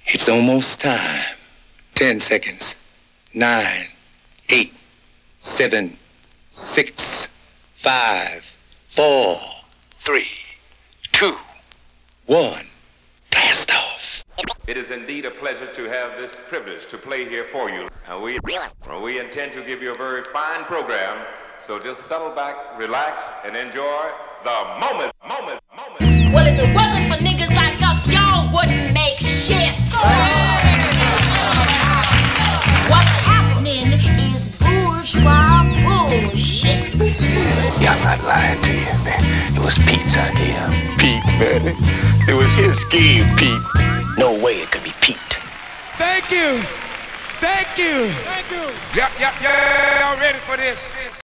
It's almost time. 10 seconds. 9, 8, 7, 6, 5, 4, 3, 2, 1. Blast off. It is indeed a pleasure to have this privilege to play here for you. And we intend to give you a very fine program. So just settle back, relax, and enjoy the moment. Well, if it wasn't for niggas like us, y'all wouldn't make shit. What's happening is bourgeois bullshit. Yeah, I'm not lying to you, man. It was Pete's idea. Pete, man. It was his scheme, Pete. No way it could be Pete. Thank you. Yeah, y'all ready for this?